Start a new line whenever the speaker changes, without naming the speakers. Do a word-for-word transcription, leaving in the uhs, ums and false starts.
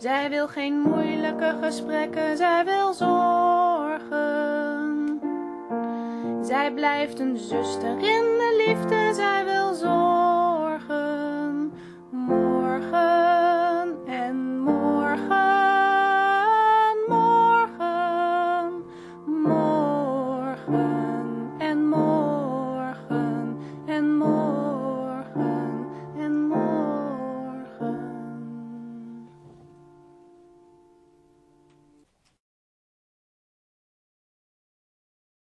Zij wil geen moeilijke gesprekken, zij wil zorgen. Zij blijft een zuster in de liefde, zij wil zorgen.